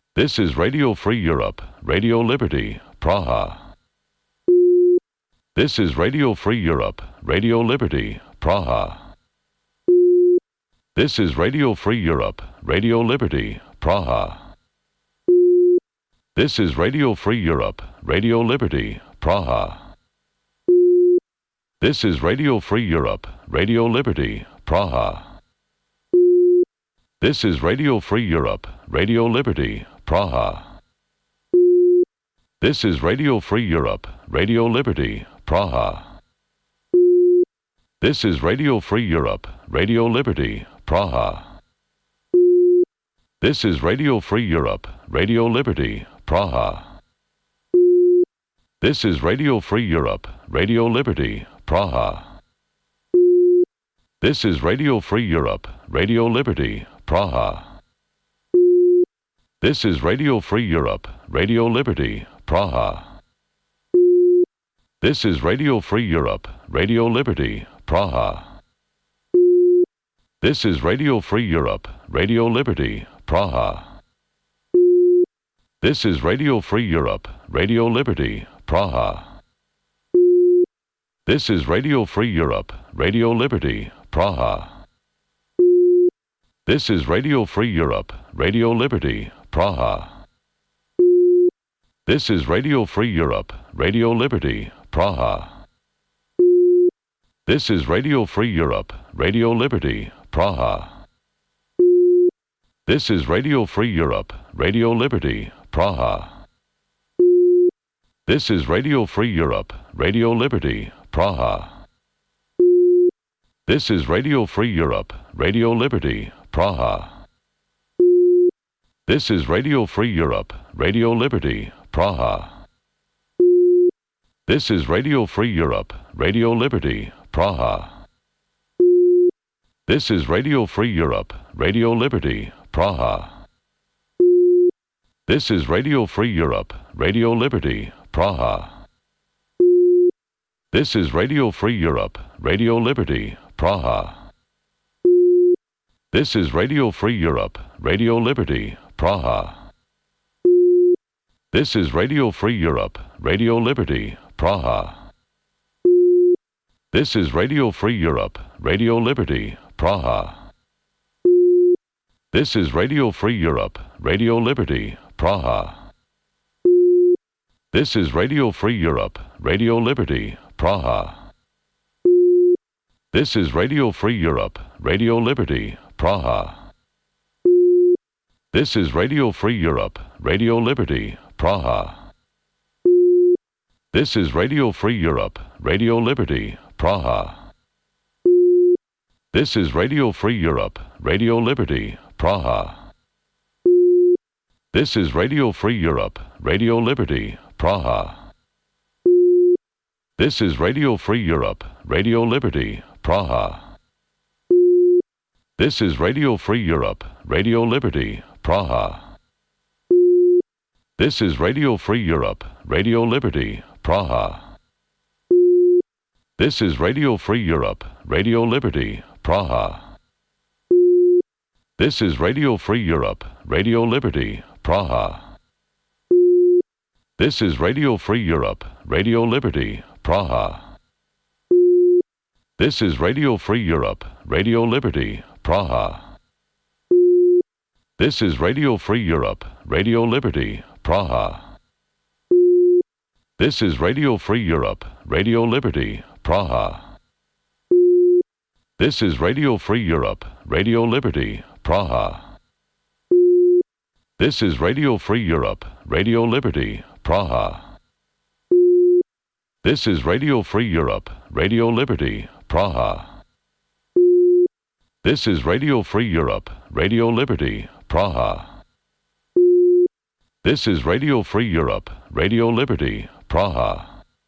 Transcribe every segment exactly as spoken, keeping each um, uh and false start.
This is Radio Free Europe, Radio Liberty, Praha. This is Radio Free Europe, Radio Liberty, Praha. This is Radio Free Europe, Radio Liberty, Praha. This is Radio Free Europe, Radio Liberty, Praha. This is Radio Free Europe, Radio Liberty, Praha. This is Radio Free Europe, Radio Liberty, Praha. This is Radio Free Europe, Radio Liberty, Praha. This is Radio Free Europe, Radio Liberty, Praha. This is Radio Free Europe, Radio Liberty, Praha. This is Radio Free Europe, Radio Liberty, Praha. This is Radio Free Europe, Radio Liberty, Praha. This is Radio Free Europe, Radio Liberty, Praha. This is Radio Free Europe, Radio Liberty, Praha. This is Radio Free Europe, Radio Liberty, Praha. This is Radio Free Europe, Radio Liberty, Praha. This is Radio Free Europe, Radio Liberty, Praha. This is Radio Free Europe, Radio Liberty, Praha. This is Radio Free Europe, Radio Liberty, Praha. This is Radio Free Europe, Radio Liberty, Praha. This is Radio Free Europe, Radio Liberty, Praha. This is Radio Free Europe, Radio Liberty, Praha. This is Radio Free Europe, Radio Liberty, Praha. This is Radio Free Europe, Radio Liberty, Praha. This is Radio Free Europe, Radio Liberty, Praha. This is Radio Free Europe, Radio Liberty, Praha. This is Radio Free Europe, Radio Liberty, Praha. This is Radio Free Europe, Radio Liberty, Praha. This is Radio Free Europe, Radio Liberty, Praha. This is Radio Free Europe, Radio Liberty, Praha. This is Radio Free Europe, Radio Liberty, Praha. This is Radio Free Europe, Radio Liberty, Praha. This is Radio Free Europe, Radio Liberty, Praha. This is Radio Free Europe, Radio Liberty, Praha. This is Radio Free Europe, Radio Liberty, Praha. This is Radio Free Europe, Radio Liberty, Praha. This is Radio Free Europe, Radio Liberty, Praha. This is Radio Free Europe, Radio Liberty, Praha. This is Radio Free Europe, Radio Liberty, Praha. This is Radio Free Europe, Radio Liberty, Praha. This is Radio Free Europe, Radio Liberty, Praha. This is Radio Free Europe, Radio Liberty, Praha. This is Radio Free Europe, Radio Liberty, Praha. This is Radio Free Europe, Radio Liberty, Praha. This is Radio Free Europe, Radio Liberty, Praha. This is Radio Free Europe, Radio Liberty, Praha. This is Radio Free Europe, Radio Liberty, Praha. This is Radio Free Europe, Radio Liberty, Praha. This is Radio Free Europe, Radio Liberty, Praha. This is Radio Free Europe, Radio Liberty, Praha. This is Radio Free Europe, Radio Liberty, Praha. This is Radio Free Europe, Radio Liberty, Praha.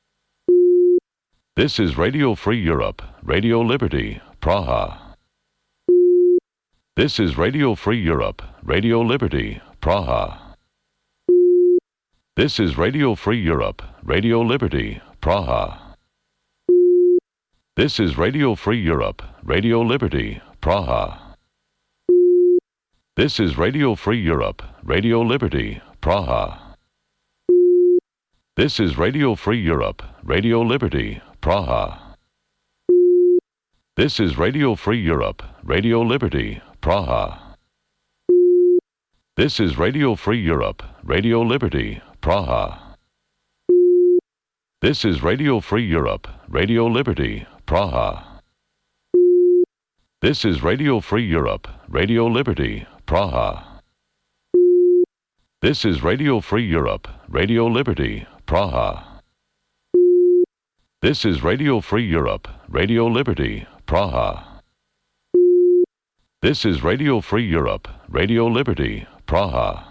This is Radio Free Europe, Radio Liberty, Praha. This is Radio Free Europe, Radio Liberty, Praha. This is Radio Free Europe, Radio Liberty, Praha. This is Radio Free Europe, Radio Liberty, Praha. This is Radio Free Europe, Radio Liberty, Praha. This is Radio Free Europe, Radio Liberty, Praha. This is Radio Free Europe, Radio Liberty, Praha. This is Radio Free Europe, Radio Liberty, Praha. This is Radio Free Europe, Radio Liberty, Praha. This is Radio Free Europe, Radio Liberty, Praha. This is Radio Free Europe, Radio Liberty, Praha. This is Radio Free Europe, Radio Liberty, Praha. This is Radio Free Europe, Radio Liberty, Praha.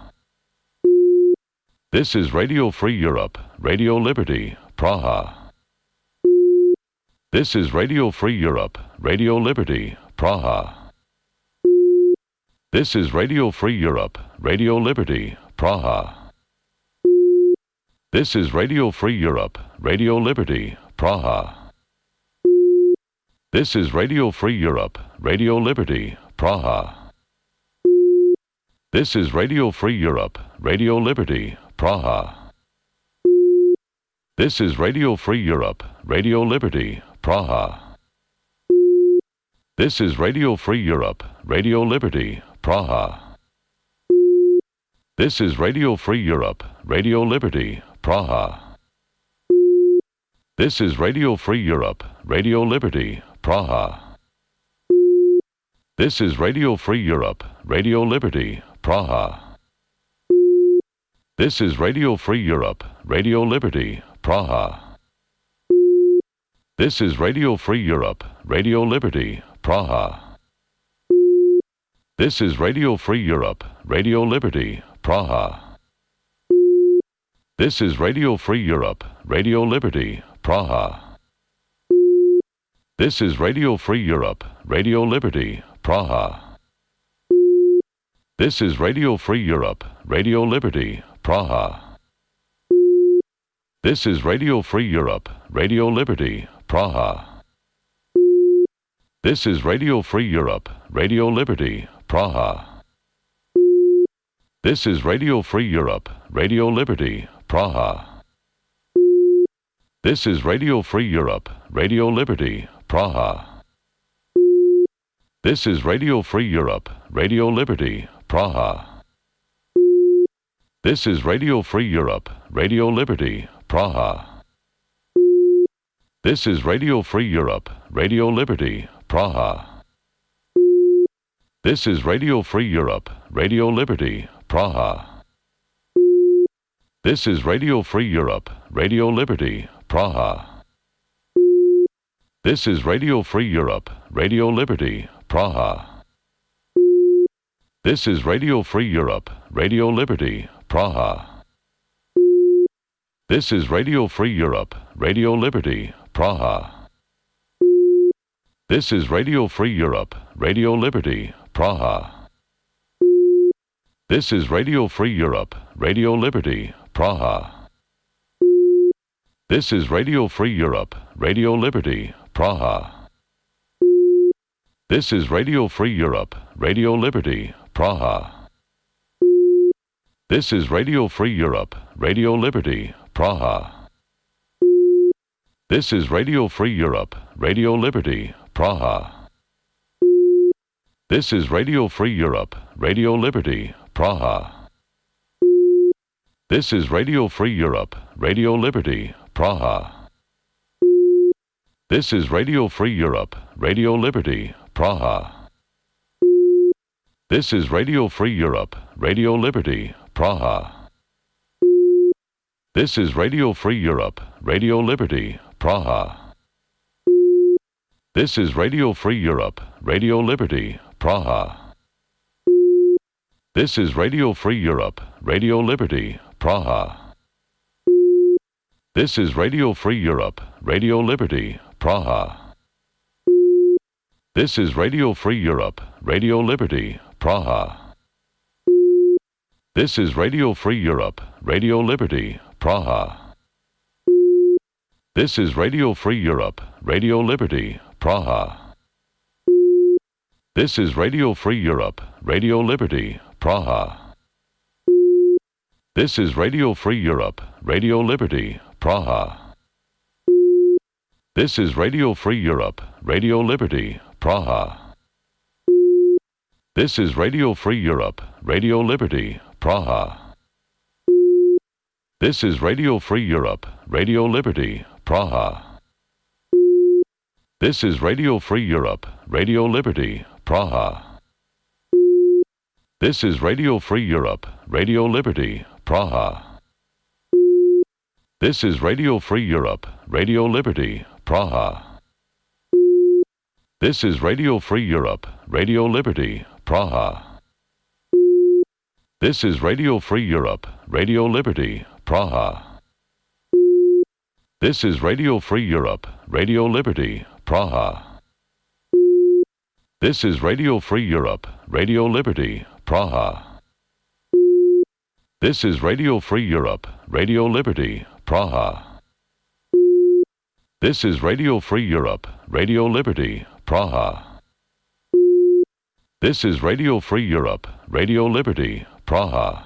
This is Radio Free Europe, Radio Liberty, Praha. This is Radio Free Europe, Radio Liberty, Praha. This is Radio Free Europe, Radio Liberty, Praha. This is Radio Free Europe, Radio Liberty, Praha. This is Radio Free Europe, Radio Liberty, Praha. This is Radio Free Europe, Radio Liberty, Praha. This is Radio Free Europe, Radio Liberty, Praha. This is Radio Free Europe, Radio Liberty, Praha. This is Radio Free Europe, Radio Liberty, Praha. This is Radio Free Europe, Radio Liberty, Praha. This is Radio Free Europe, Radio Liberty, Praha. This is Radio Free Europe, Radio Liberty, Praha. This is Radio Free Europe, Radio Liberty, Praha. This is Radio Free Europe, Radio Liberty, Praha. This is Radio Free Europe, Radio Liberty, Praha. This is Radio Free Europe, Radio Liberty, Praha. This is Radio Free Europe, Radio Liberty, Praha. This is Radio Free Europe, Radio Liberty, Praha. This is Radio Free Europe, Radio Liberty, Praha. This is Radio Free Europe, Radio Liberty, Praha. This is Radio Free Europe, Radio Liberty, Praha. This is Radio Free Europe, Radio Liberty, Praha. This is Radio Free Europe, Radio Liberty, Praha. This is Radio Free Europe, Radio Liberty, Praha. This is Radio Free Europe, Radio Liberty, Praha. This is Radio Free Europe, Radio Liberty, Praha. This is Radio Free Europe, Radio Liberty, Praha. This is Radio Free Europe, Radio Liberty, Praha. This is Radio Free Europe, Radio Liberty, Praha. This is Radio Free Europe, Radio Liberty, Praha. This is Radio Free Europe, Radio Liberty, Praha. This is Radio Free Europe, Radio Liberty, Praha. This is Radio Free Europe, Radio Liberty, Praha. This is Radio Free Europe, Radio Liberty, Praha. This is Radio Free Europe, Radio Liberty, Praha. This is Radio Free Europe, Radio Liberty, Praha. This is Radio Free Europe, Radio Liberty, Praha. This is Radio Free Europe, Radio Liberty, Praha. This is Radio Free Europe, Radio Liberty, Praha. This is Radio Free Europe, Radio Liberty, Praha. This is Radio Free Europe, Radio Liberty, Praha. This is Radio Free Europe, Radio Liberty, Praha. This is Radio Free Europe, Radio Liberty, Praha. This is Radio Free Europe, Radio Liberty, Praha. This is Radio Free Europe, Radio Liberty, Praha. This is Radio Free Europe, Radio Liberty, Praha. This is Radio Free Europe, Radio Liberty, Praha. This is Radio Free Europe, Radio Liberty, Praha. This is Radio Free Europe, Radio Liberty, Praha. This is Radio Free Europe, Radio Liberty, Praha. This is Radio Free Europe, Radio Liberty, Praha. This is Radio Free Europe, Radio Liberty, Praha. This is Radio Free Europe, Radio Liberty, Praha. This is Radio Free Europe, Radio Liberty, Praha. This is Radio Free Europe, Radio Liberty, Praha. This is Radio Free Europe, Radio Liberty, Praha. This is Radio Free Europe, Radio Liberty, Praha. This is Radio Free Europe, Radio Liberty, Praha. This is Radio Free Europe, Radio Liberty, Praha. This is Radio Free Europe, Radio Liberty, Praha. This is Radio Free Europe, Radio Liberty, Praha.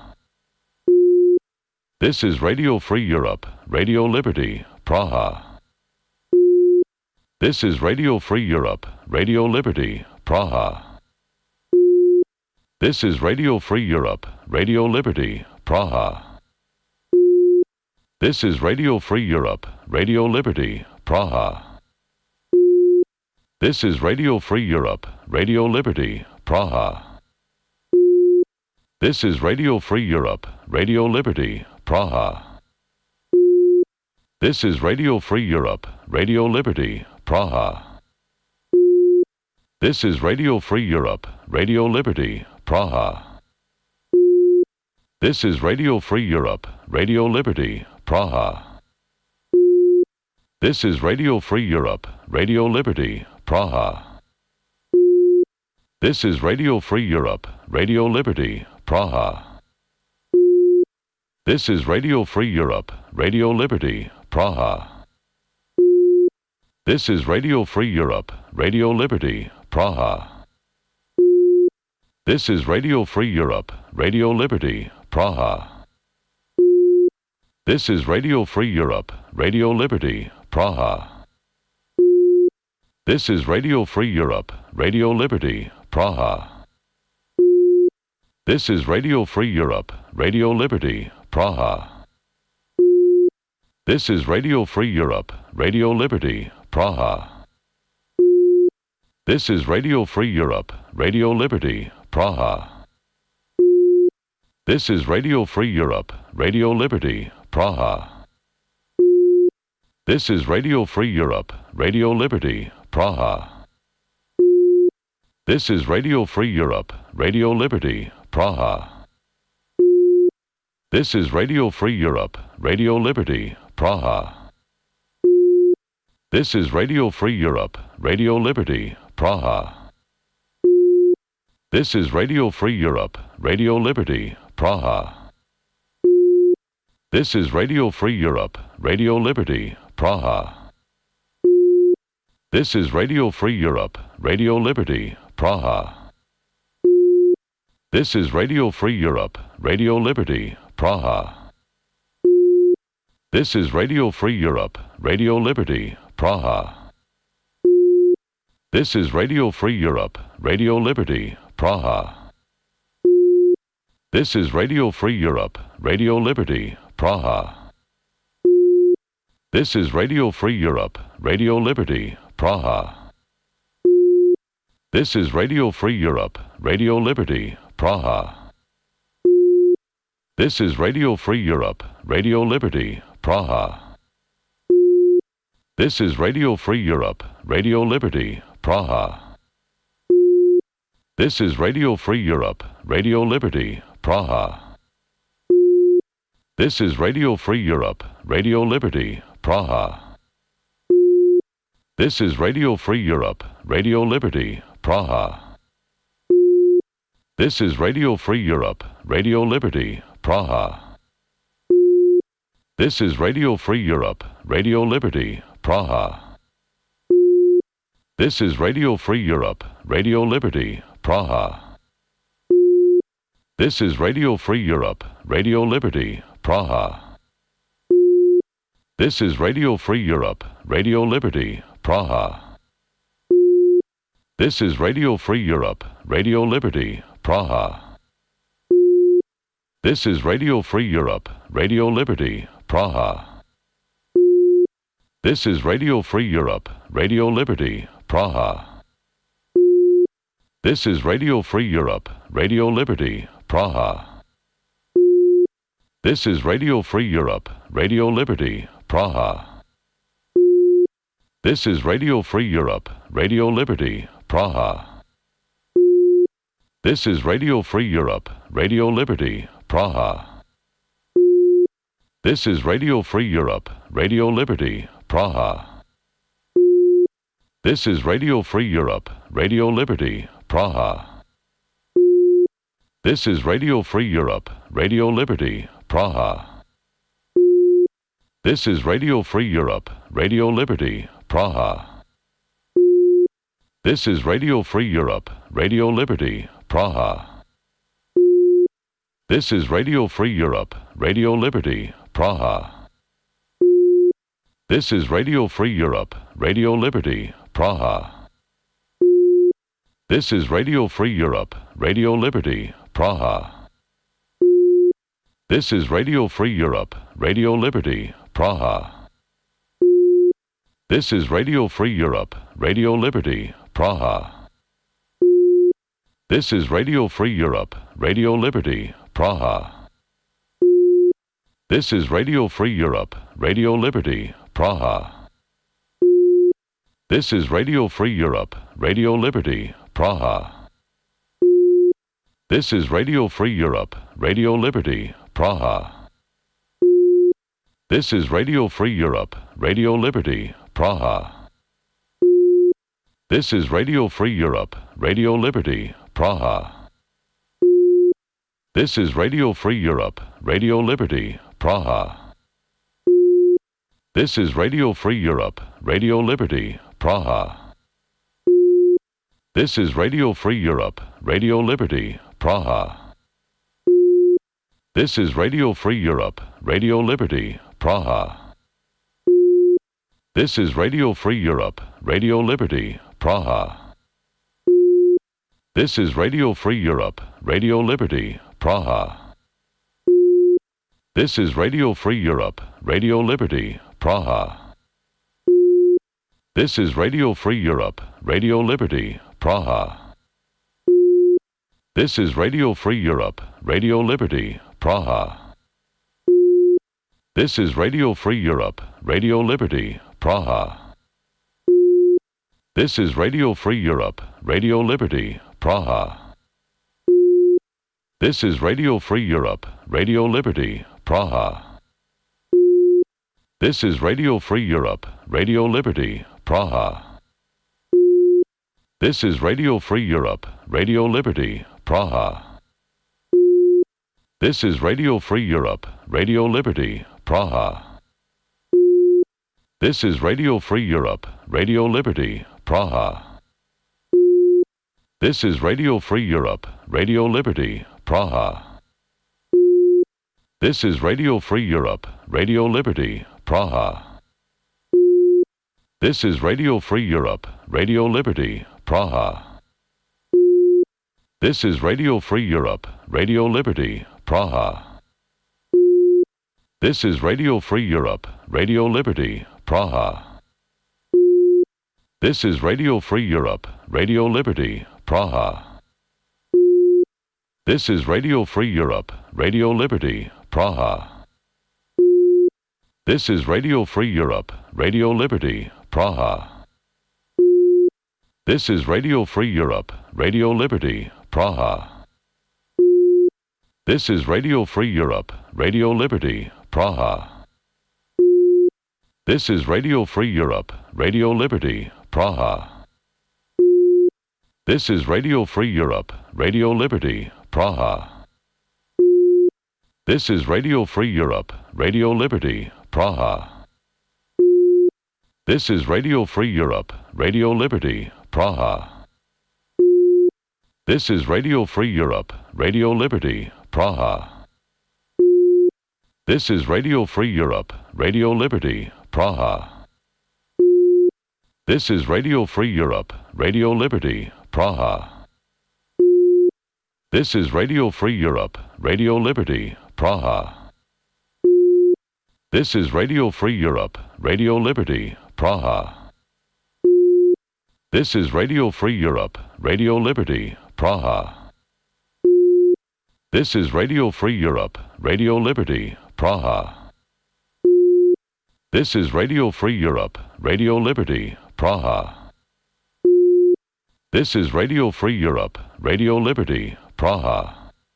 This is Radio Free Europe, Radio Liberty, Praha. This is Radio Free Europe, Radio Liberty, Praha. This is Radio Free Europe, Radio Liberty, Praha. This is Radio Free Europe, Radio Liberty, Praha. This is Radio Free Europe, Radio Liberty, Praha. This is Radio Free Europe, Radio Liberty, Praha. This is Radio Free Europe, Radio Liberty, Praha. This is Radio Free Europe, Radio Liberty, Praha. This is Radio Free Europe, Radio Liberty, Praha. This is Radio Free Europe, Radio Liberty, Praha. This is Radio Free Europe, Radio Liberty, Praha. This is Radio Free Europe, Radio Liberty, Praha. This is Radio Free Europe, Radio Liberty, Praha. This is Radio Free Europe, Radio Liberty, Praha. This is Radio Free Europe, Radio Liberty, Praha. This is Radio Free Europe, Radio Liberty, Praha. This is Radio Free Europe, Radio Liberty, Praha. This is Radio Free Europe, Radio Liberty, Praha. This is Radio Free Europe, Radio Liberty, Praha. This is Radio Free Europe, Radio Liberty, Praha. This is Radio Free Europe, Radio Liberty, Praha. This is Radio Free Europe, Radio Liberty, Praha. This is Radio Free Europe, Radio Liberty, Praha. This is Radio Free Europe, Radio Liberty, Praha. This is Radio Free Europe, Radio Liberty, Praha. This is Radio Free Europe, Radio Liberty, Praha. This is Radio Free Europe, Radio Liberty, Praha. This is Radio Free Europe, Radio Liberty, Praha. This is Radio Free Europe, Radio Liberty, Praha. This is Radio Free Europe, Radio Liberty, Praha. This is Radio Free Europe, Radio Liberty, Praha. This is Radio Free Europe, Radio Liberty, Praha. This is Radio Free Europe, Radio Liberty, Praha. This is Radio Free Europe, Radio Liberty, Praha. This is Radio Free Europe, Radio Liberty, Praha. This is Radio Free Europe, Radio Liberty, Praha. This is Radio Free Europe, Radio Liberty, Praha. This is Radio Free Europe, Radio Liberty, Praha. This is Radio Free Europe, Radio Liberty, Praha. This is Radio Free Europe, Radio Liberty, Praha. This is Radio Free Europe, Radio Liberty, Praha. This is Radio Free Europe, Radio Liberty, Praha. This is Radio Free Europe, Radio Liberty, Praha. This is Radio Free Europe, Radio Liberty, Praha. This is Radio Free Europe, Radio Liberty, Praha. This is Radio Free Europe, Radio Liberty, Praha. This is Radio Free Europe, Radio Liberty, Praha. This is Radio Free Europe, Radio Liberty, Praha. This is Radio Free Europe, Radio Liberty, Praha. This is Radio Free Europe, Radio Liberty, Praha. This is Radio Free Europe, Radio Liberty, Praha. This is Radio Free Europe, Radio Liberty, Praha. This is Radio Free Europe, Radio Liberty, Praha. This is Radio Free Europe, Radio Liberty, Praha. This is Radio Free Europe, Radio Liberty, Praha. This is Radio Free Europe, Radio Liberty, Praha. This is Radio Free Europe, Radio Liberty, Praha. This is Radio Free Europe, Radio Liberty, Praha. This is Radio Free Europe, Radio Liberty, Praha. This is Radio Free Europe, Radio Liberty, Praha. This is Radio Free Europe, Radio Liberty, Praha. This is Radio Free Europe, Radio Liberty, Praha. This is Radio Free Europe, Radio Liberty, Praha. This is Radio Free Europe, Radio Liberty, Praha. This is Radio Free Europe, Radio Liberty, Praha. This is Radio Free Europe, Radio Liberty, Praha. This is Radio Free Europe, Radio Liberty, Praha. This is Radio Free Europe, Radio Liberty, Praha. This is Radio Free Europe, Radio Liberty, Praha. This is Radio Free Europe, Radio Liberty, Praha. This is Radio Free Europe, Radio Liberty, Praha. This is Radio Free Europe, Radio Liberty, Praha. This is Radio Free Europe, Radio Liberty, Praha. This is Radio Free Europe, Radio Liberty, Praha. This is Radio Free Europe, Radio Liberty, Praha. This is Radio Free Europe, Radio Liberty, Praha. This is Radio Free Europe, Radio Liberty, Praha. This is Radio Free Europe, Radio Liberty, Praha. This is Radio Free Europe, Radio Liberty, Praha. This is Radio Free Europe, Radio Liberty, Praha. This is Radio Free Europe, Radio Liberty, Praha. This is Radio Free Europe, Radio Liberty, Praha. This is Radio Free Europe, Radio Liberty, Praha. This is Radio Free Europe, Radio Liberty, Praha. This is Radio Free Europe, Radio Liberty, Praha. This is Radio Free Europe, Radio Liberty, Praha. This is Radio Free Europe, Radio Liberty, Praha. This is Radio Free Europe, Radio Liberty, Praha. This is Radio Free Europe, Radio Liberty, Praha. This is Radio Free Europe, Radio Liberty, Praha. This is Radio Free Europe, Radio Liberty, Praha. This is Radio Free Europe, Radio Liberty, Praha. This is Radio Free Europe, Radio Liberty, Praha. This is Radio Free Europe, Radio Liberty, Praha. This is Radio Free Europe, Radio Liberty, Praha. This is Radio Free Europe, Radio Liberty, Praha. This is Radio Free Europe, Radio Liberty, Praha. This is Radio Free Europe, Radio Liberty, Praha. This is Radio Free Europe, Radio Liberty, Praha. This is Radio Free Europe, Radio Liberty, Praha. This is Radio Free Europe, Radio Liberty, Praha. This is Radio Free Europe, Radio Liberty, Praha. This is Radio Free Europe, Radio Liberty, Praha. This is Radio Free Europe, Radio Liberty, Praha. This is Radio Free Europe, Radio Liberty, Praha.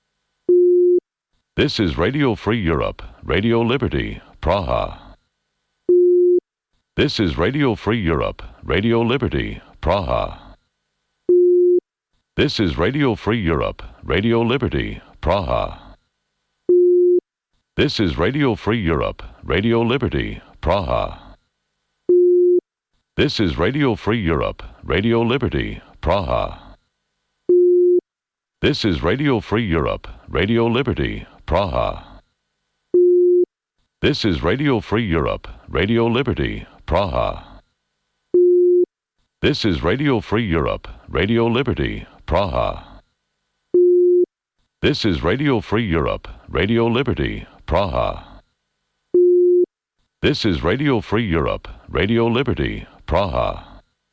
This is Radio Free Europe, Radio Liberty, Praha. This is Radio Free Europe, Radio Liberty, Praha. This is Radio Free Europe, Radio Liberty, Praha. This is Radio Free Europe, Radio Liberty, Praha. This is Radio Free Europe, Radio Liberty, Praha. This is Radio Free Europe, Radio Liberty, Praha. This is Radio Free Europe, Radio Liberty, Praha. This is Radio Free Europe, Radio Liberty, Praha. This is Radio Free Europe, Radio Liberty, Praha. This is Radio Free Europe, Radio Liberty, Praha.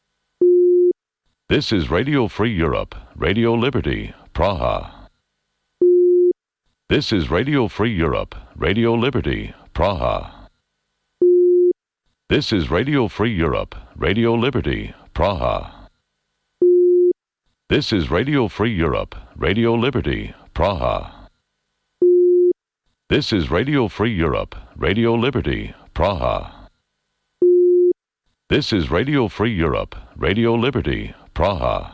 This is Radio Free Europe, Radio Liberty, Praha. This is Radio Free Europe, Radio Liberty, Praha. This is Radio Free Europe, Radio Liberty, Praha. This is Radio Free Europe, Radio Liberty, Praha. This is Radio Free Europe, Radio Liberty, Praha. This is Radio Free Europe, Radio Liberty, Praha.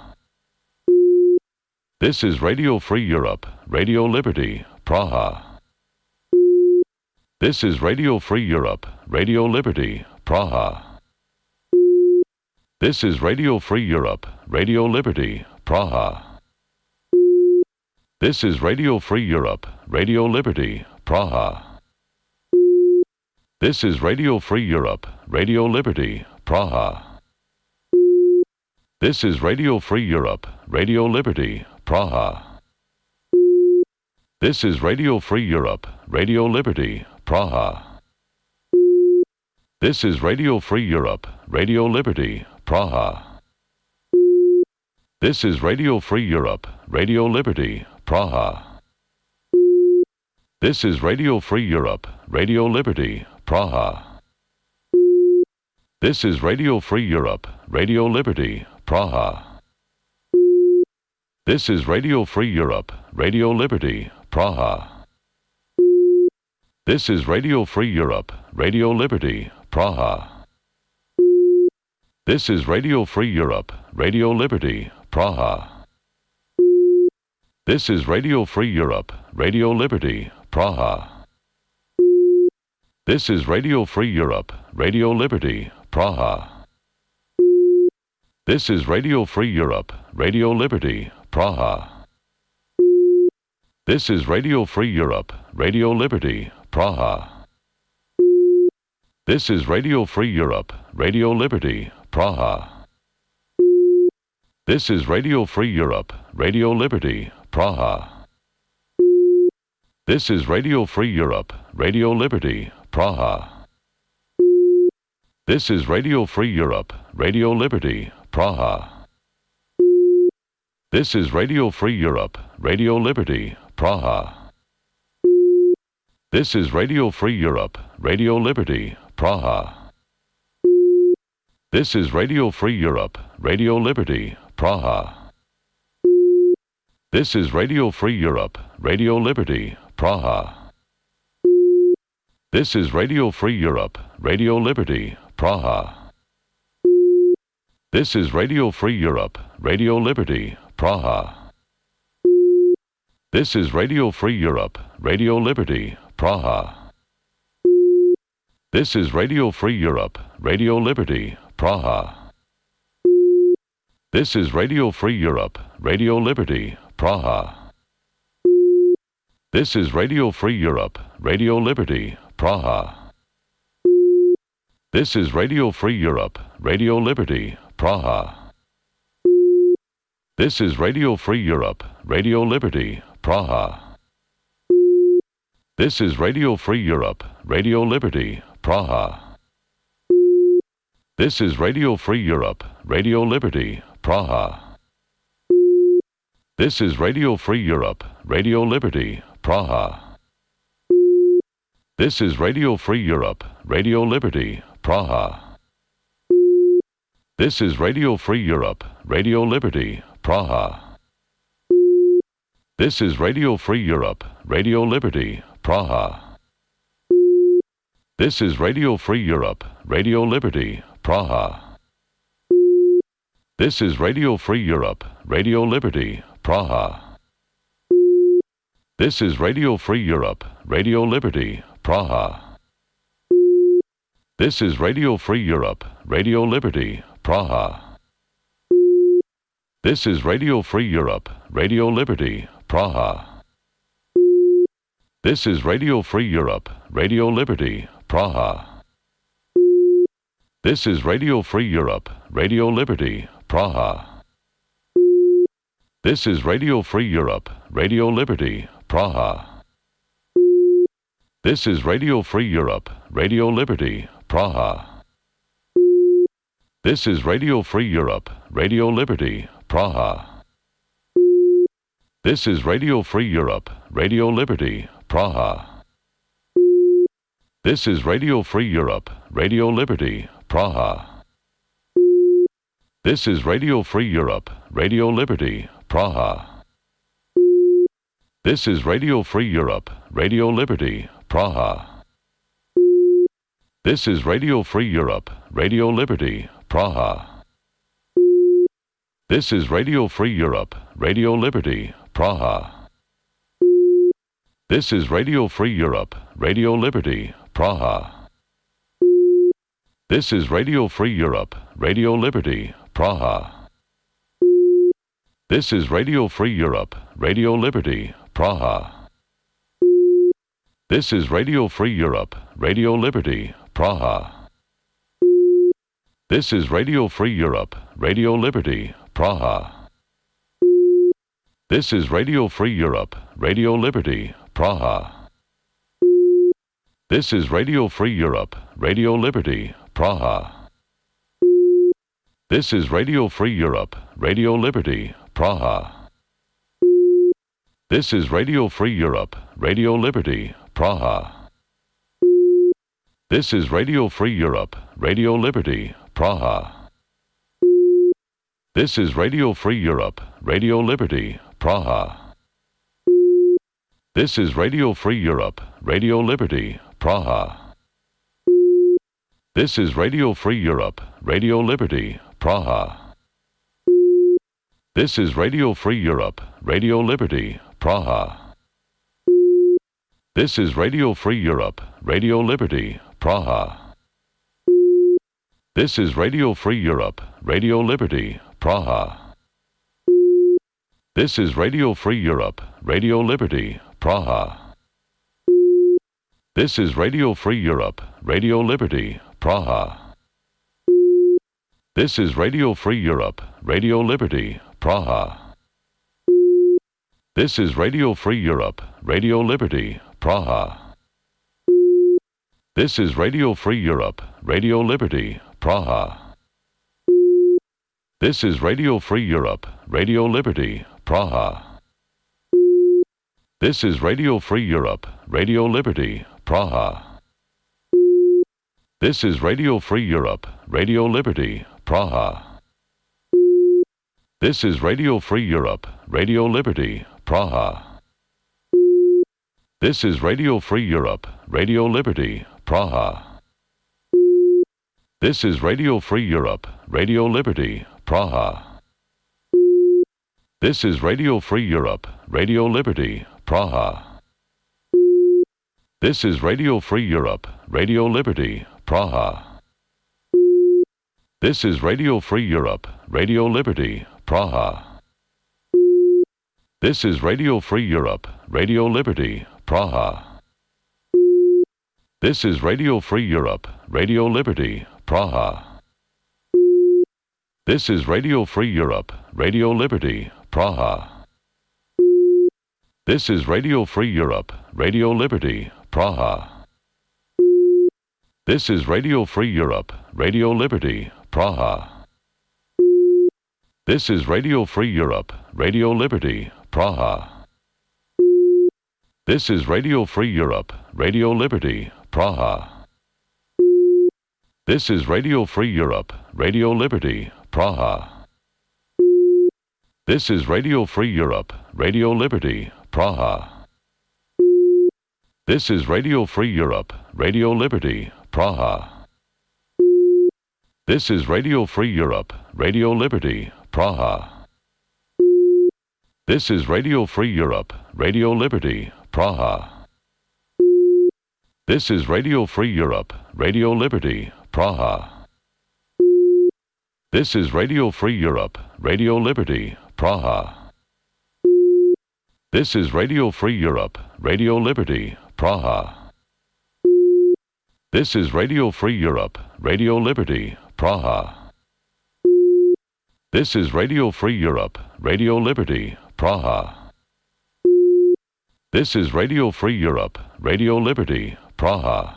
This is Radio Free Europe, Radio Liberty, Praha. This is Radio Free Europe, Radio Liberty, Praha. This is Radio Free Europe, Radio Liberty, Praha. This is Radio Free Europe, Radio Liberty, Praha. This is Radio Free Europe, Radio Liberty, Praha. This is Radio Free Europe, Radio Liberty, Praha. This is Radio Free Europe, Radio Liberty, Praha. This is Radio Free Europe, Radio Liberty, Praha. This is Radio Free Europe, Radio Liberty, Praha. This is Radio Free Europe, Radio Liberty, Praha. This is Radio Free Europe, Radio Liberty, Praha. This is Radio Free Europe, Radio Liberty, Praha. This is Radio Free Europe, Radio Liberty, Praha. This is Radio Free Europe, Radio Liberty, Praha. This is Radio Free Europe, Radio Liberty, Praha. This is Radio Free Europe, Radio Liberty, Praha. This is Radio Free Europe, Radio Liberty, Praha. This is Radio Free Europe, Radio Liberty, Praha. This is Radio Free Europe, Radio Liberty, Praha. This is Radio Free Europe, Radio Liberty, Praha. This is Radio Free Europe, Radio Liberty, Praha. This is Radio Free Europe, Radio Liberty, Praha. This is Radio Free Europe, Radio Liberty, Praha. This is Radio Free Europe, Radio Liberty, Praha. This is Radio Free Europe, Radio Liberty, Praha. This is Radio Free Europe, Radio Liberty, Praha. This is Radio Free Europe, Radio Liberty, Praha. This is Radio Free Europe, Radio Liberty, Praha. This is Radio Free Europe, Radio Liberty, Praha. This is Radio Free Europe, Radio Liberty, Praha. This is Radio Free Europe, Radio Liberty, Praha. This is Radio Free Europe, Radio Liberty, Praha. This is Radio Free Europe, Radio Liberty, Praha. This is Radio Free Europe, Radio Liberty, Praha. This is Radio Free Europe, Radio Liberty, Praha. This is Radio Free Europe, Radio Liberty, Praha. This is Radio Free Europe, Radio Liberty, Praha. This is Radio Free Europe, Radio Liberty, Praha. This is Radio Free Europe, Radio Liberty, Praha. This is Radio Free Europe, Radio Liberty, Praha. This is Radio Free Europe, Radio Liberty, Praha. This is Radio Free Europe, Radio Liberty, Praha. This is Radio Free Europe, Radio Liberty, Praha. This is Radio Free Europe, Radio Liberty, Praha. This is Radio Free Europe, Radio Liberty, Praha. This is Radio Free Europe, Radio Liberty, Praha. This is Radio Free Europe, Radio Liberty, Praha. This is Radio Free Europe, Radio Liberty, Praha. This is Radio Free Europe, Radio Liberty, Praha. This is Radio Free Europe, Radio Liberty, Praha. This is Radio Free Europe, Radio Liberty, Praha. This is Radio Free Europe, Radio Liberty, Praha. This is Radio Free Europe, Radio Liberty, Praha. This is Radio Free Europe, Radio Liberty, Praha. This is Radio Free Europe, Radio Liberty, Praha. This is Radio Free Europe, Radio Liberty, Praha. This is Radio Free Europe, Radio Liberty, Praha. This is Radio Free Europe, Radio Liberty, Praha. This is Radio Free Europe, Radio Liberty, Praha. This is Radio Free Europe, Radio Liberty, Praha. This is Radio Free Europe, Radio Liberty, Praha. This is Radio Free Europe, Radio Liberty, Praha. This is Radio Free Europe, Radio Liberty, Praha. This is Radio Free Europe, Radio Liberty, Praha. This is Radio Free Europe, Radio Liberty, Praha. This is Radio Free Europe, Radio Liberty, Praha. This is Radio Free Europe, Radio Liberty, Praha. This is Radio Free Europe, Radio Liberty, Praha. This is Radio Free Europe, Radio Liberty, Praha. This is Radio Free Europe, Radio Liberty, Praha. This is Radio Free Europe, Radio Liberty, Praha. This is Radio Free Europe, Radio Liberty, Praha. This is Radio Free Europe, Radio Liberty, Praha. This is Radio Free Europe, Radio Liberty, Praha. This is Radio Free Europe, Radio Liberty, Praha. This is Radio Free Europe, Radio Liberty, Praha. This is Radio Free Europe, Radio Liberty, Praha. This is Radio Free Europe, Radio Liberty, Praha. This is Radio Free Europe, Radio Liberty, Praha. This is Radio Free Europe, Radio Liberty, Praha. This is Radio Free Europe, Radio Liberty, Praha. This is Radio Free Europe, Radio Liberty, Praha. This is Radio Free Europe, Radio Liberty, Praha. This is Radio Free Europe, Radio Liberty, Praha. This is Radio Free Europe, Radio Liberty, Praha. This is Radio Free Europe, Radio Liberty, Praha. This is Radio Free Europe, Radio Liberty, Praha. This is Radio Free Europe, Radio Liberty, Praha. This is Radio Free Europe, Radio Liberty, Praha. This is Radio Free Europe, Radio Liberty, Praha. This is Radio Free Europe, Radio Liberty, Praha. This is Radio Free Europe, Radio Liberty, Praha. This is Radio Free Europe, Radio Liberty, Praha. This is Radio Free Europe, Radio Liberty, Praha. This is Radio Free Europe, Radio Liberty, Praha. This is Radio Free Europe, Radio Liberty, Praha. This is Radio Free Europe, Radio Liberty, Praha. This is Radio Free Europe, Radio Liberty, Praha. This is Radio Free Europe, Radio Liberty, Praha. This is Radio Free Europe, Radio Liberty, Praha. This is Radio Free Europe, Radio Liberty, Praha. This is Radio Free Europe, Radio Liberty, Praha. This is Radio Free Europe, Radio Liberty, Praha. This is Radio Free Europe, Radio Liberty, Praha.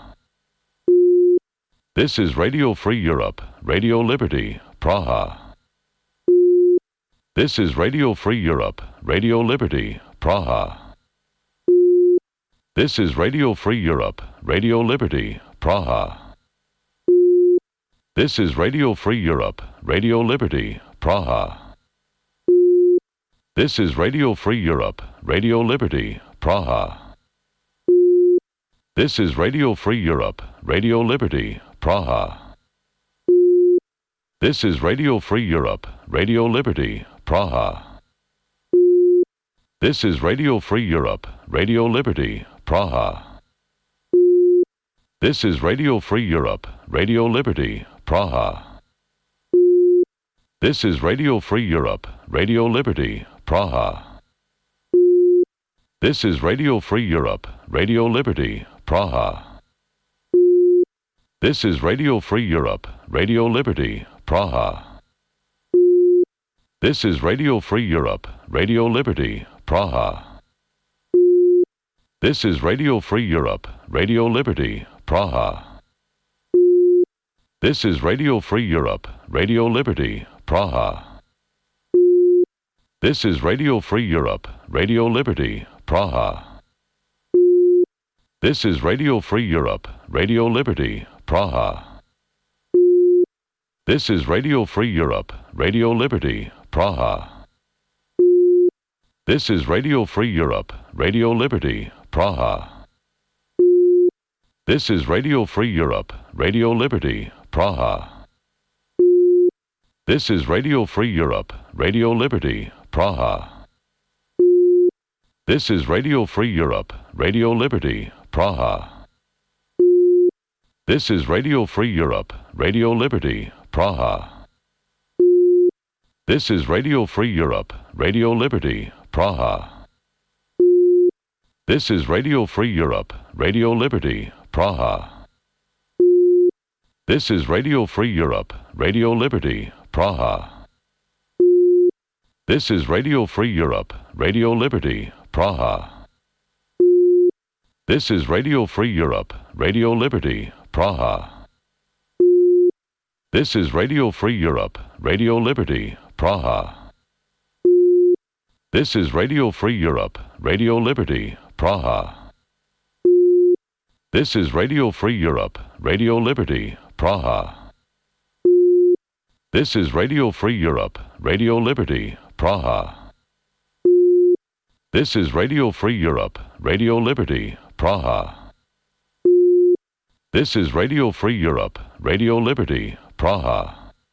This is Radio Free Europe, Radio Liberty, Praha. This is Radio Free Europe, Radio Liberty, Praha. This is Radio Free Europe, Radio Liberty, Praha. This is Radio Free Europe, Radio Liberty, Praha. This is Radio Free Europe, Radio Liberty, Praha. This is Radio Free Europe, Radio Liberty, Praha. This is Radio Free Europe, Radio Liberty, Praha. This is Radio Free Europe, Radio Liberty, Praha. This is Radio Free Europe, Radio Liberty, Praha. This is Radio Free Europe, Radio Liberty, Praha. This is Radio Free Europe, Radio Liberty, Praha. This is Radio Free Europe, Radio Liberty, Praha. This is Radio Free Europe, Radio Liberty, Praha. This is Radio Free Europe, Radio Liberty, Praha. This is Radio Free Europe, Radio Liberty, Praha. This is Radio Free Europe, Radio Liberty, Praha. This is Radio Free Europe, Radio Liberty, Praha. This is Radio Free Europe, Radio Liberty, Praha. This is Radio Free Europe, Radio Liberty, Praha. This is Radio Free Europe, Radio Liberty, Praha. This is Radio Free Europe, Radio Liberty, Praha. This is Radio Free Europe, Radio Liberty, Praha. This is Radio Free Europe, Radio Liberty, Praha. This is Radio Free Europe, Radio Liberty, Praha. This is Radio Free Europe, Radio Liberty, Praha. This is Radio Free Europe, Radio Liberty, Praha. This is Radio Free Europe, Radio Liberty, Praha. This is Radio Free Europe, Radio Liberty, Praha. This is Radio Free Europe, Radio Liberty, Praha. This is Radio Free Europe, Radio Liberty, Praha. This is Radio Free Europe, Radio Liberty, Praha. This is Radio Free Europe, Radio Liberty, Praha. This is Radio Free Europe, Radio Liberty, Praha. This is Radio Free Europe, Radio Liberty, Praha.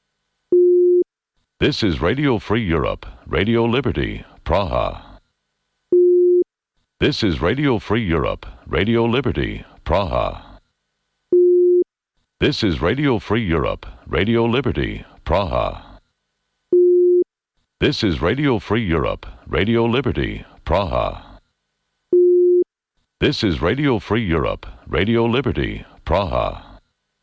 This is Radio Free Europe, Radio Liberty, Praha. This is Radio Free Europe, Radio Liberty, Praha. This is Radio Free Europe, Radio Liberty, Praha. This is Radio Free Europe, Radio Liberty, Praha. This is Radio Free Europe, Radio Liberty, Praha.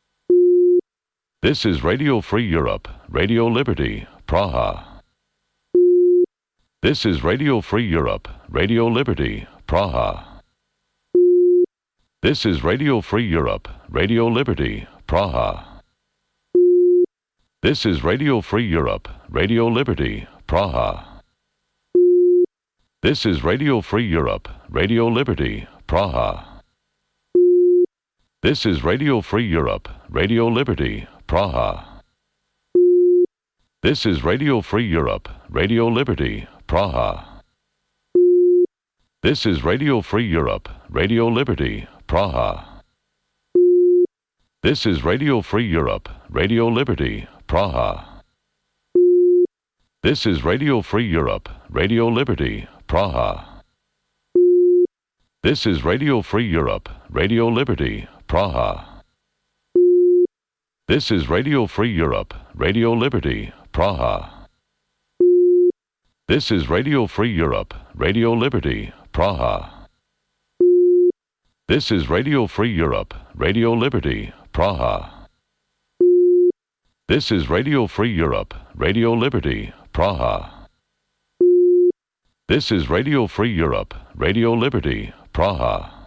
This is Radio Free Europe, Radio Liberty, Praha. This is Radio Free Europe, Radio Liberty, Praha. This is Radio Free Europe, Radio Liberty, Praha. This is Radio Free Europe, Radio Liberty, Praha. This is Radio Free Europe, Radio Liberty, Praha. This is Radio Free Europe, Radio Liberty, Praha. This is Radio Free Europe, Radio Liberty, Praha. This is Radio Free Europe, Radio Liberty, Praha. This is Radio Free Europe, Radio Liberty, Praha. This is Radio Free Europe, Radio Liberty, Praha. This is Radio Free Europe, Radio Liberty, Praha. This is Radio Free Europe, Radio Liberty, Praha. This is Radio Free Europe, Radio Liberty, Praha. This is Radio Free Europe, Radio Liberty, Praha. This is Radio Free Europe, Radio Liberty, Praha. This is Radio Free Europe, Radio Liberty, Praha.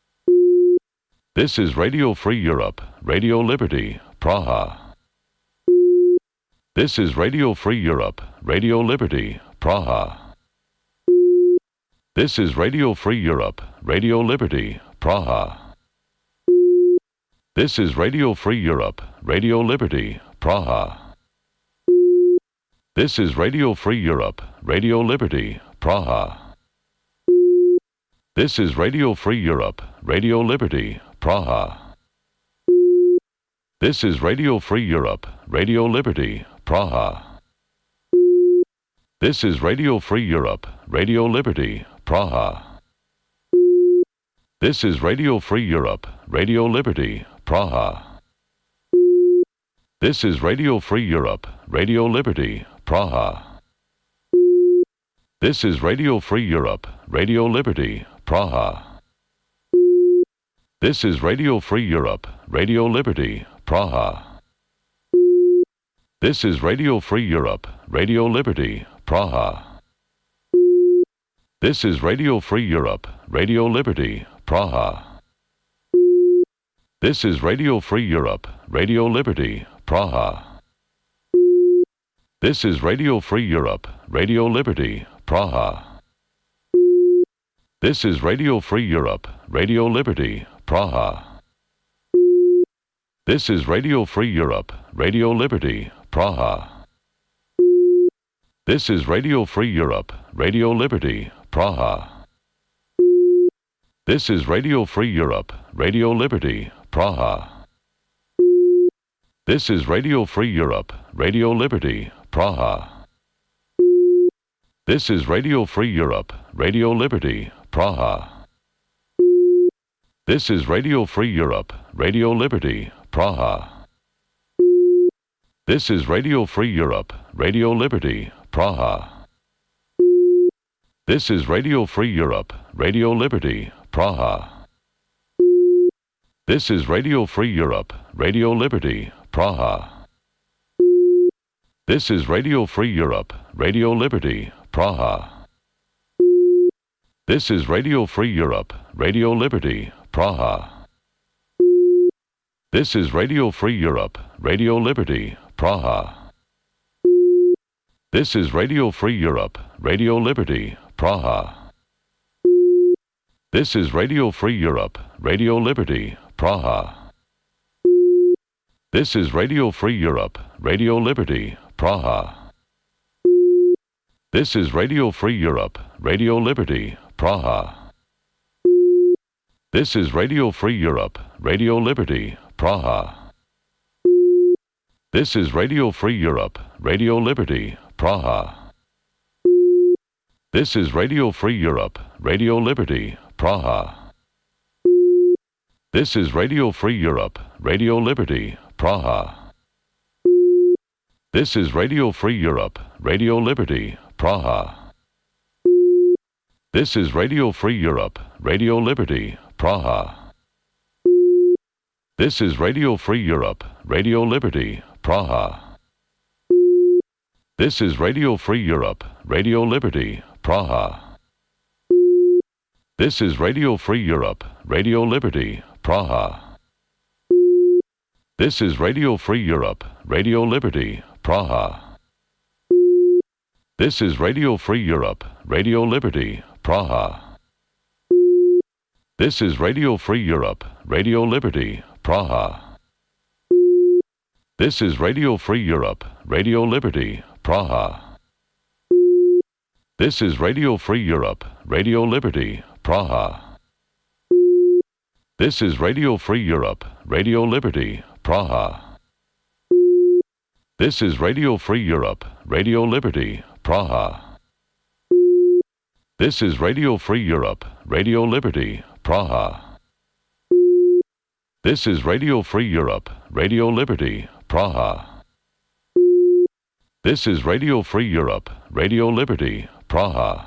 This is Radio Free Europe, Radio Liberty, Praha. This is Radio Free Europe, Radio Liberty, Praha. This is Radio Free Europe, Radio Liberty, Praha. This is Radio Free Europe, Radio Liberty, Praha. This is Radio Free Europe, Radio Liberty, Praha. This is Radio Free Europe, Radio Liberty, Praha. This is Radio Free Europe, Radio Liberty, Praha. This is Radio Free Europe, Radio Liberty, Praha. This is Radio Free Europe, Radio Liberty, Praha. This is Radio Free Europe, Radio Liberty, Praha. This is Radio Free Europe, Radio Liberty, Praha. This is Radio Free Europe, Radio Liberty, Praha. This is Radio Free Europe, Radio Liberty, Praha. This is Radio Free Europe, Radio Liberty, Praha. This is Radio Free Europe, Radio Liberty, Praha. This is Radio Free Europe, Radio Liberty, Praha. This is Radio Free Europe, Radio Liberty, Praha. This is Radio Free Europe, Radio Liberty, Praha. This is Radio Free Europe, Radio Liberty, Praha. This is Radio Free Europe, Radio Liberty, Praha. This is Radio Free Europe, Radio Liberty, Praha. This is Radio Free Europe, Radio Liberty, Praha. This is Radio Free Europe, Radio Liberty, Praha. This is Radio Free Europe, Radio Liberty, Praha. This is Radio Free Europe, Radio Liberty, Praha. This is Radio Free Europe, Radio Liberty, Praha. This is Radio Free Europe, Radio Liberty, Praha. This is Radio Free Europe, Radio Liberty, Praha. This is Radio Free Europe, Radio Liberty, Praha. This is Radio Free Europe, Radio Liberty, Praha. This is Radio Free Europe, Radio Liberty, Praha. This is Radio Free Europe, Radio Liberty, Praha. This is Radio Free Europe, Radio Liberty, Praha. This is Radio Free Europe, Radio Liberty, Praha. This is Radio Free Europe, Radio Liberty, Praha. This is Radio Free Europe, Radio Liberty, Praha. This is Radio Free Europe, Radio Liberty, Praha. This is Radio Free Europe, Radio Liberty, Praha. This is Radio Free Europe, Radio Liberty, Praha. This is Radio Free Europe, Radio Liberty, Praha. This is Radio Free Europe, Radio Liberty, Praha. This is Radio Free Europe, Radio Liberty, Praha. This is Radio Free Europe, Radio Liberty, Praha. This is Radio Free Europe, Radio Liberty, Praha. This is Radio Free Europe, Radio Liberty, Praha. This is Radio Free Europe, Radio Liberty, Praha. This is Radio Free Europe, Radio Liberty, Praha. This is Radio Free Europe, Radio Liberty, Praha. This is Radio Free Europe, Radio Liberty, Praha. This is Radio Free Europe, Radio Liberty, Praha. This is Radio Free Europe, Radio Liberty, Praha. This is Radio Free Europe, Radio Liberty, Praha.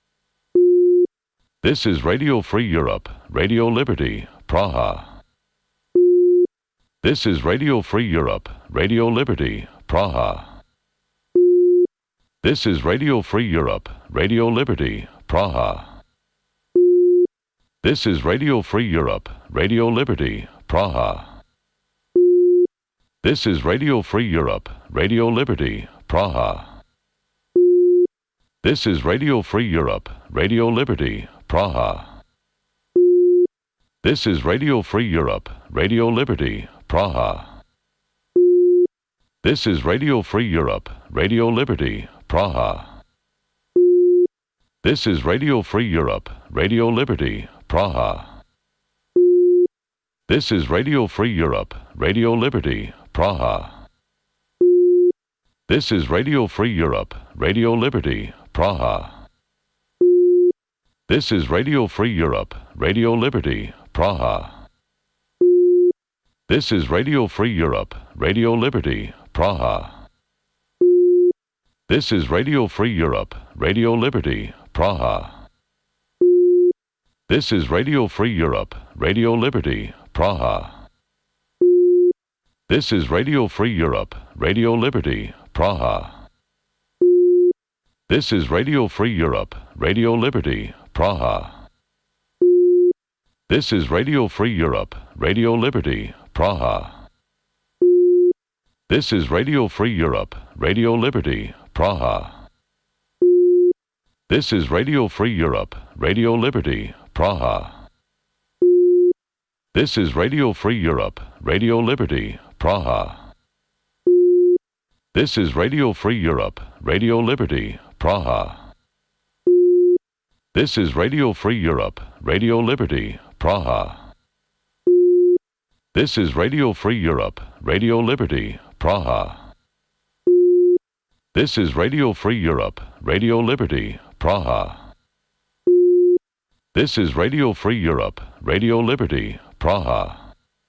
This is Radio Free Europe, Radio Liberty, Praha. This is Radio Free Europe, Radio Liberty, Praha. This is Radio Free Europe, Radio Liberty, Praha. This is Radio Free Europe, Radio Liberty, Praha. This is Radio Free Europe, Radio Liberty, Praha. This is Radio Free Europe, Radio Liberty, Praha. This is Radio Free Europe, Radio Liberty, Praha. This is Radio Free Europe, Radio Liberty, Praha. This is Radio Free Europe, Radio Liberty, Praha. This is Radio Free Europe, Radio Liberty, Praha. This is Radio Free Europe, Radio Liberty, Praha. This is Radio Free Europe, Radio Liberty, Praha. This is Radio Free Europe, Radio Liberty, Praha. This is Radio Free Europe, Radio Liberty, Praha. This is Radio Free Europe, Radio Liberty, Praha. This is Radio Free Europe, Radio Liberty, Praha. This is Radio Free Europe, Radio Liberty, Praha. This is Radio Free Europe, Radio Liberty, Praha. This is Radio Free Europe, Radio Liberty, Praha. This is Radio Free Europe, Radio Liberty, Praha. This is Radio Free Europe, Radio Liberty, Praha. This is Radio Free Europe, Radio Liberty, Praha. This is Radio Free Europe, Radio Liberty, Praha. This is Radio Free Europe, Radio Liberty, Praha. This is Radio Free Europe, Radio Liberty, Praha. This is Radio Free Europe, Radio Liberty, Praha.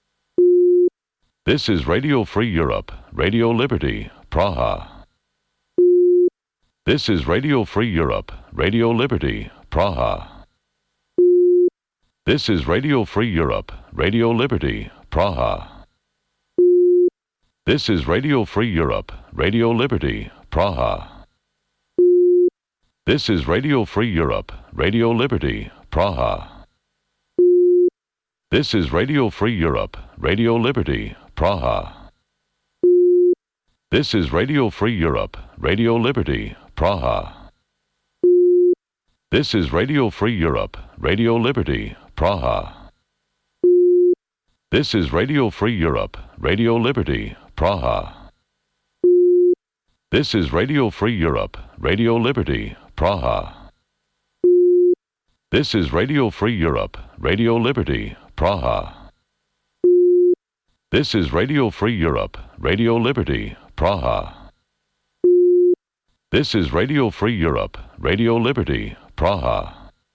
This is Radio Free Europe, Radio Liberty, Praha. This is Radio Free Europe, Radio Liberty, Praha. This is Radio Free Europe, Radio Liberty, Praha. This is Radio Free Europe, Radio Liberty, Praha. This is Radio Free Europe, Radio Liberty, Praha. This is Radio Free Europe, Radio Liberty, Praha. This is Radio Free Europe, Radio Liberty, Praha. This is Radio Free Europe, Radio Liberty, Praha. This is Radio Free Europe, Radio Liberty, Praha. This is Radio Free Europe, Radio Liberty, Praha. This is Radio Free Europe, Radio Liberty, Praha. This is Radio Free Europe, Radio Liberty, Praha. This is Radio Free Europe, Radio Liberty, Praha.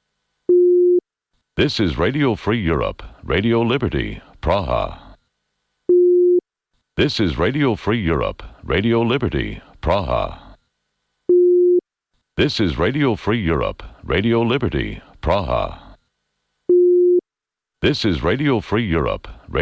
This is Radio Free Europe, Radio Liberty, Praha. This is Radio Free Europe, Radio Liberty, Praha. This is Radio Free Europe, Radio Liberty, Praha. This is Radio Free Europe,